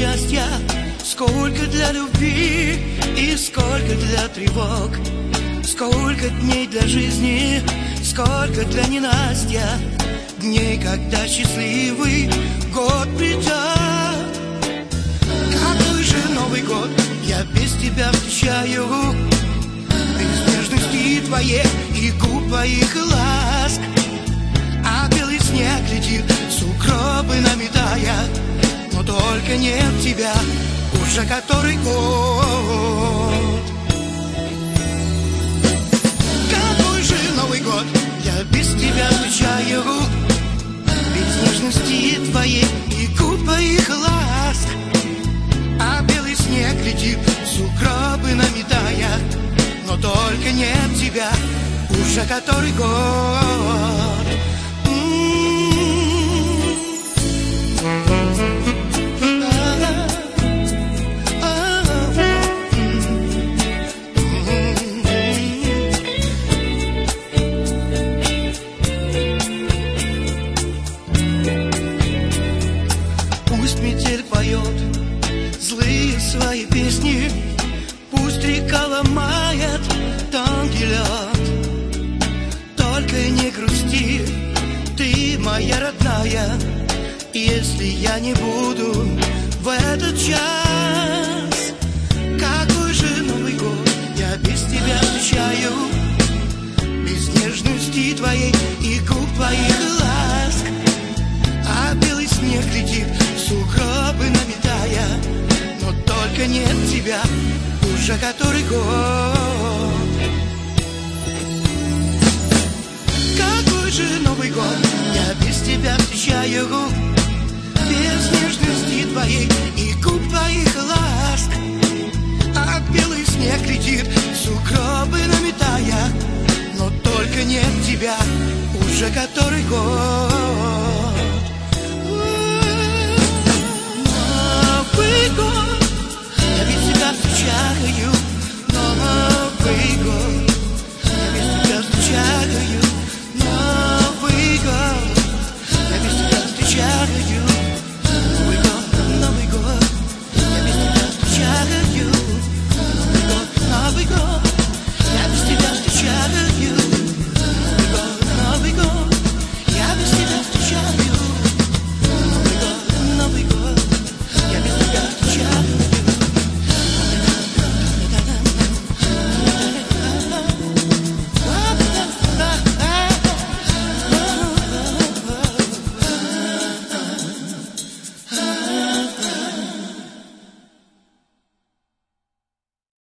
счастья, сколько для любви и сколько для тревог, сколько дней для жизни, сколько для ненастья, дней, когда счастливый год придет. Какой же Новый год я без тебя встречаю, без нежности твоей и губ твоих ласк. А белый снег летит, сугробы наметая, но только нет тебя уже который год. Какой же Новый год я без тебя встречаю, без нежности твоей и губ твоих ласк. А белый снег летит, сугробы наметая, но только нет тебя уже который год. Пусть метель поет злые свои песни, пусть река ломает тонкий лед. Только не грусти, ты моя родная, если я не буду в этот час. Какой же Новый год я без тебя встречаю, без нежности твоей и губ твоих ласк. А белый снег летит, сугробы наметая, но только нет тебя уже который год. Какой же Новый год я без тебя встречаю, без нежности твоей и губ твоих ласк. А белый снег летит, сугробы наметая, но только нет тебя уже который год. Новый год я без тебя встречаю, Новый год.